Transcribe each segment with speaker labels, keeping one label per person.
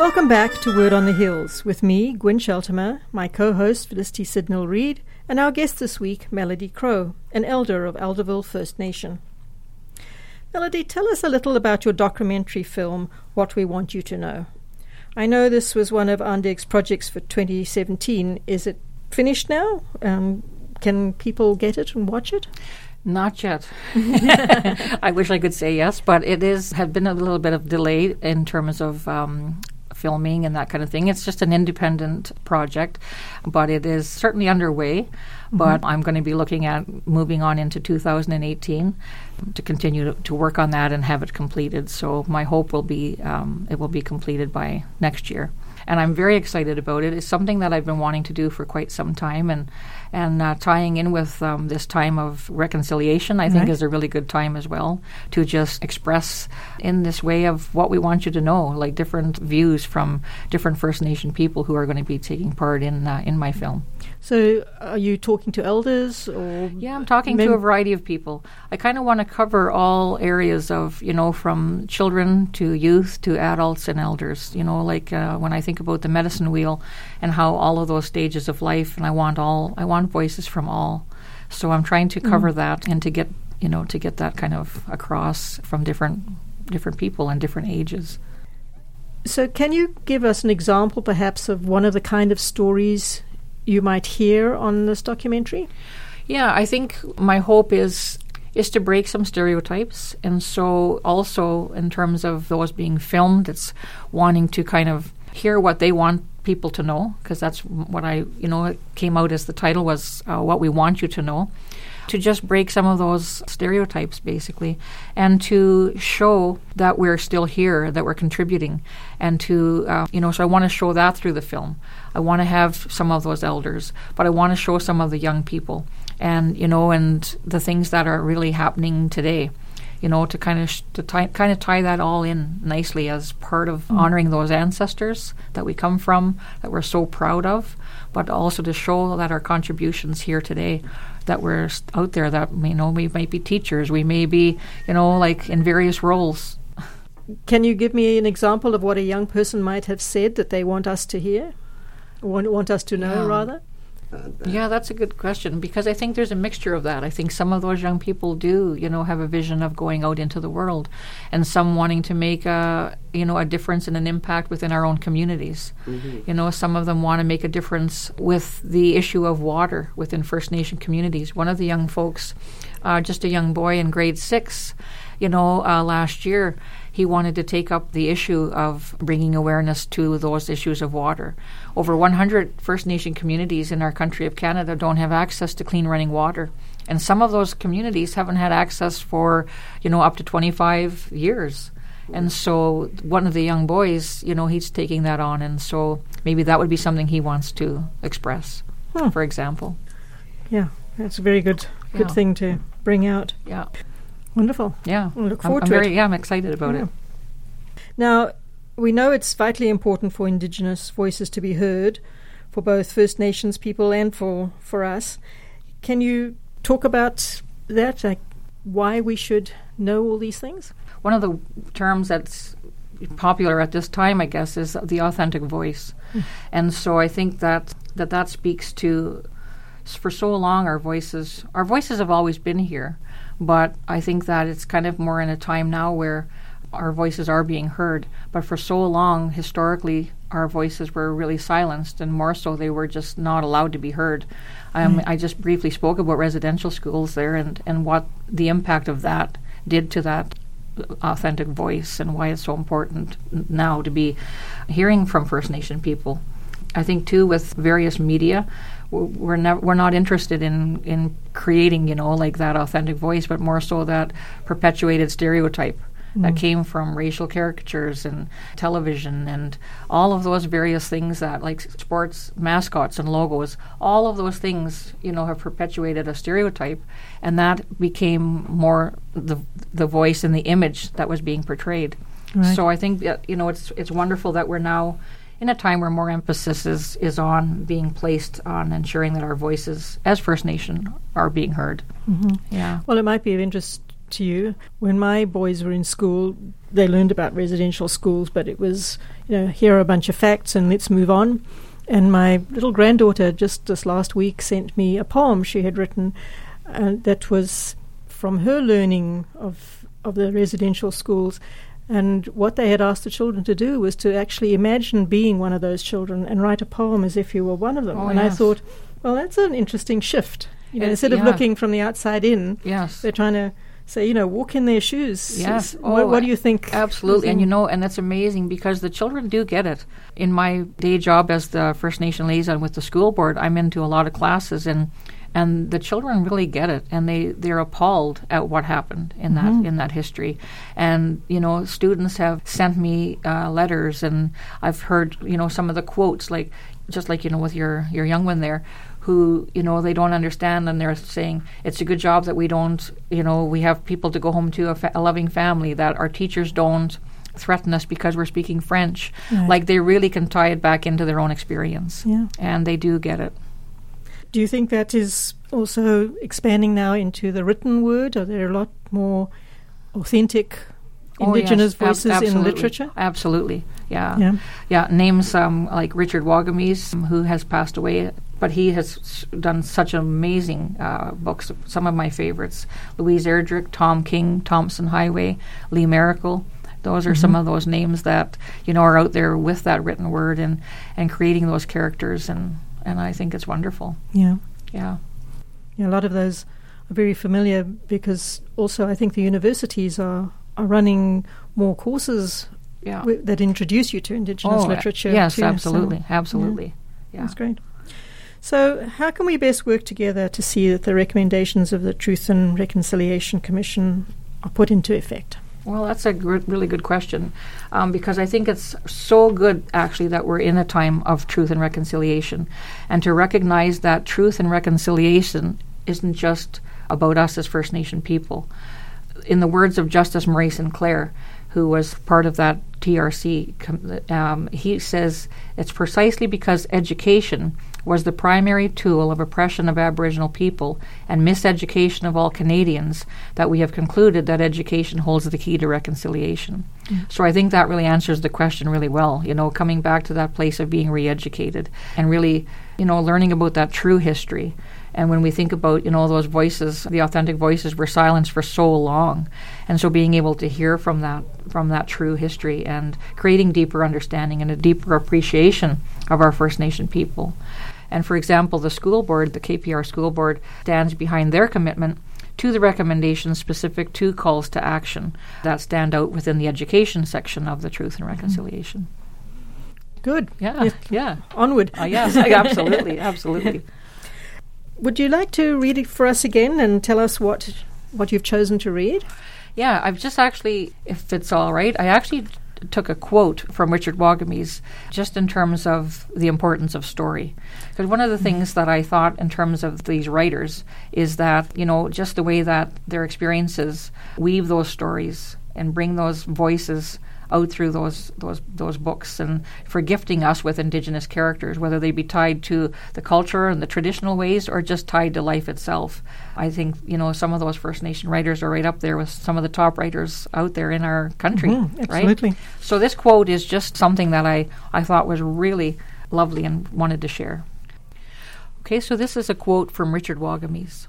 Speaker 1: Welcome back to Word on the Hills with me, Gwyn Sheltimer, my co-host Felicity Sidnell-Reid, and our guest this week, Melody Crow, an elder of Alderville First Nation. Melody, tell us a little about your documentary film, What We Want You to Know. I know this was one of ANDEG's projects for 2017. Is it finished now? Can people get it and watch it?
Speaker 2: Not yet. I wish I could say yes, but it had been a little bit of delay in terms of filming and that kind of thing. It's just an independent project, but it is certainly underway. But I'm going to be looking at moving on into 2018 to continue to work on that and have it completed. So my hope will be it will be completed by next year. And I'm very excited about it. It's something that I've been wanting to do for quite some time, and tying in with this time of reconciliation, I think, is a really good time as well to just express in this way of what we want you to know, like different views from different First Nation people who are going to be taking part in my film.
Speaker 1: So are you talking to elders? Or
Speaker 2: yeah, I'm talking to a variety of people. I kind of want to cover all areas of, from children to youth to adults and elders, like when I think about the medicine wheel and how all of those stages of life, and I want voices from all. So I'm trying to cover that and to get that kind of across from different people and different ages.
Speaker 1: So can you give us an example perhaps of one of the kind of stories you might hear on this documentary?
Speaker 2: Yeah, I think my hope is to break some stereotypes. And so also in terms of those being filmed, it's wanting to kind of hear what they want people to know, because that's what it came out as the title was What We Want You to Know, to just break some of those stereotypes basically, and to show that we're still here, that we're contributing, and to, so I want to show that through the film. I want to have some of those elders, but I want to show some of the young people and, and the things that are really happening today. To kind of tie that all in nicely as part of honoring those ancestors that we come from, that we're so proud of, but also to show that our contributions here today, that we're out there, that we might be teachers, we may be, like in various roles.
Speaker 1: Can you give me an example of what a young person might have said that they want us to hear, or want us to know, rather?
Speaker 2: Yeah, that's a good question, because I think there's a mixture of that. I think some of those young people do, have a vision of going out into the world, and some wanting to make a difference and an impact within our own communities. Some of them want to make a difference with the issue of water within First Nation communities. One of the young folks, just a young boy in grade 6, last year, he wanted to take up the issue of bringing awareness to those issues of water. Over 100 First Nation communities in our country of Canada don't have access to clean running water. And some of those communities haven't had access for, up to 25 years. And so one of the young boys, he's taking that on. And so maybe that would be something he wants to express, for example.
Speaker 1: Yeah, that's a very good thing to bring out.
Speaker 2: Yeah.
Speaker 1: Wonderful.
Speaker 2: Yeah.
Speaker 1: We'll look forward to it.
Speaker 2: Yeah, I'm excited about it.
Speaker 1: Now, we know it's vitally important for Indigenous voices to be heard, for both First Nations people and for us. Can you talk about that, like why we should know all these things?
Speaker 2: One of the terms that's popular at this time, I guess, is the authentic voice. And so I think that speaks to, for so long, our voices have always been here. But I think that it's kind of more in a time now where our voices are being heard. But for so long, historically, our voices were really silenced, and more so they were just not allowed to be heard. I just briefly spoke about residential schools there and what the impact of that did to that authentic voice, and why it's so important now to be hearing from First Nation people. I think, too, with various media, we're not interested in creating, like that authentic voice, but more so that perpetuated stereotype that came from racial caricatures and television and all of those various things that, like sports mascots and logos, all of those things, have perpetuated a stereotype, and that became more the voice and the image that was being portrayed. Right. So I think that, it's wonderful that we're now in a time where more emphasis is on being placed on ensuring that our voices as First Nation are being heard.
Speaker 1: Yeah. Well, it might be of interest to you. When my boys were in school, they learned about residential schools, but it was, here are a bunch of facts and let's move on. And my little granddaughter just this last week sent me a poem she had written that was from her learning of the residential schools. And what they had asked the children to do was to actually imagine being one of those children and write a poem as if you were one of them. I thought, well, that's an interesting shift. Instead of looking from the outside in, they're trying to say, walk in their shoes.
Speaker 2: Yes.
Speaker 1: What do you think?
Speaker 2: Absolutely. And that's amazing because the children do get it. In my day job as the First Nation liaison with the school board, I'm into a lot of classes and the children really get it, and they're appalled at what happened in that history. And students have sent me letters, and I've heard some of the quotes, just like with your young one there, who they don't understand, and they're saying it's a good job that we don't we have people to go home to, a loving family, that our teachers don't threaten us because we're speaking French. Right. Like they really can tie it back into their own experience, and they do get it.
Speaker 1: Do you think that is also expanding now into the written word? Are there a lot more authentic Indigenous voices in literature?
Speaker 2: Absolutely, yeah. Names like Richard Wagamese, who has passed away, but he has done such amazing books. Some of my favorites: Louise Erdrich, Tom King, Thompson Highway, Lee Miracle. Those are some of those names that are out there with that written word and creating those characters, and I think it's wonderful.
Speaker 1: Yeah.
Speaker 2: A
Speaker 1: lot of those are very familiar because also I think the universities are running more courses that introduce you to Indigenous literature.
Speaker 2: Yes,
Speaker 1: too,
Speaker 2: absolutely.
Speaker 1: Yeah. That's great. So how can we best work together to see that the recommendations of the Truth and Reconciliation Commission are put into effect?
Speaker 2: Well, that's a really good question because I think it's so good, actually, that we're in a time of truth and reconciliation, and to recognize that truth and reconciliation isn't just about us as First Nation people. In the words of Justice Murray Sinclair, who was part of that TRC, he says, it's precisely because education was the primary tool of oppression of Aboriginal people and miseducation of all Canadians that we have concluded that education holds the key to reconciliation. So I think that really answers the question really well, coming back to that place of being re-educated and really, learning about that true history. And when we think about, those voices, the authentic voices were silenced for so long. And so being able to hear from that true history and creating deeper understanding and a deeper appreciation of our First Nation people. And for example, the school board, the KPR school board, stands behind their commitment to the recommendations specific to calls to action that stand out within the education section of the Truth and Reconciliation.
Speaker 1: Good.
Speaker 2: Yeah.
Speaker 1: Onward.
Speaker 2: Yes, absolutely.
Speaker 1: Would you like to read it for us again and tell us what you've chosen to read?
Speaker 2: Yeah, I've just actually, if it's all right, I actually took a quote from Richard Wagamese just in terms of the importance of story. Because one of the things that I thought in terms of these writers is that, just the way that their experiences weave those stories and bring those voices out through those books, and for gifting us with Indigenous characters, whether they be tied to the culture and the traditional ways or just tied to life itself. I think, some of those First Nation writers are right up there with some of the top writers out there in our country.
Speaker 1: Absolutely.
Speaker 2: Right? So this quote is just something that I thought was really lovely and wanted to share. Okay, so this is a quote from Richard Wagamese.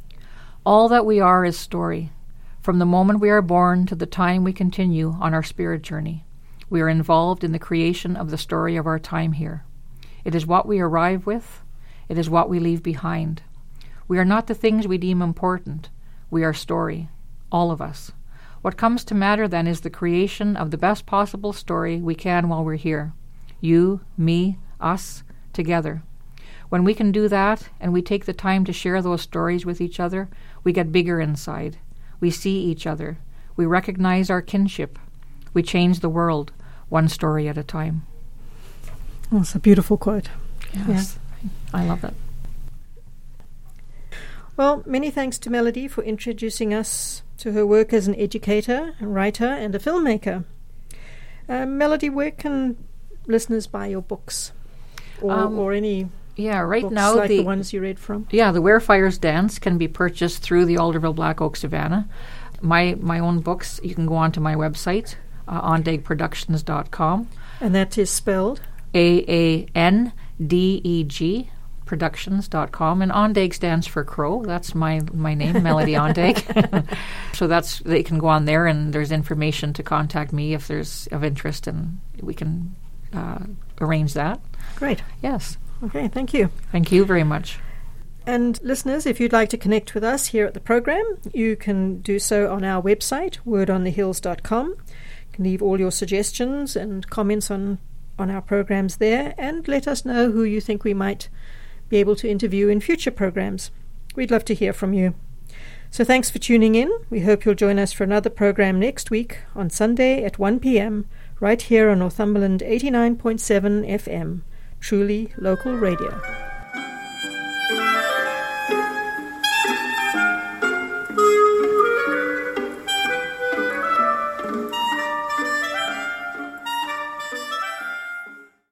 Speaker 2: All that we are is story. From the moment we are born to the time we continue on our spirit journey, we are involved in the creation of the story of our time here. It is what we arrive with. It is what we leave behind. We are not the things we deem important. We are story, all of us. What comes to matter then is the creation of the best possible story we can while we're here. You, me, us, together. When we can do that and we take the time to share those stories with each other, we get bigger inside. We see each other. We recognize our kinship. We change the world, one story at a time.
Speaker 1: Oh, it's a beautiful quote.
Speaker 2: Yes, yeah. I love it.
Speaker 1: Well, many thanks to Melody for introducing us to her work as an educator, a writer, and a filmmaker. Melody, where can listeners buy your books? Or any
Speaker 2: right
Speaker 1: books
Speaker 2: now
Speaker 1: like the ones you read from?
Speaker 2: Yeah, The Where Fires Dance can be purchased through the Alderville Black Oak Savannah. My own books, you can go on to my website, aandeg.productions.com.
Speaker 1: And that is spelled?
Speaker 2: AANDEG productions.com. And Aandeg stands for crow. That's my name, Melody Aandeg. So they can go on there, and there's information to contact me if there's of interest, and we can arrange that.
Speaker 1: Great.
Speaker 2: Yes.
Speaker 1: Okay, thank you.
Speaker 2: Thank you very much.
Speaker 1: And listeners, if you'd like to connect with us here at the program, you can do so on our website, wordonthehills.com. You can leave all your suggestions and comments on our programs there, and let us know who you think we might be able to interview in future programs. We'd love to hear from you. So thanks for tuning in. We hope you'll join us for another program next week on Sunday at 1 p.m. right here on Northumberland 89.7 FM, truly local radio.